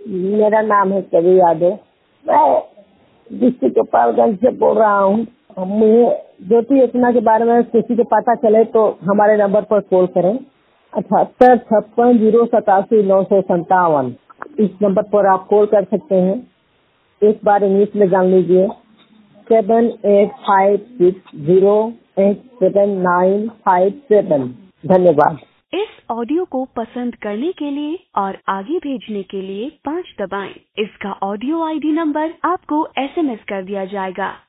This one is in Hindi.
मेरा नाम है कवि यादव। मैं डिस्ट्रिक्ट गोपालगंज से बोल रहा हूँ। मुझे ज्योति योजना के बारे में किसी को पता चले तो हमारे नंबर पर कॉल करें 7856078957। इस नंबर पर आप कॉल कर सकते हैं। एक बार इंग्लिश में जान लीजिए 7856087957। धन्यवाद। इस ऑडियो को पसंद करने के लिए और आगे भेजने के लिए 5 दबाएं। इसका ऑडियो आईडी नंबर आपको SMS कर दिया जाएगा।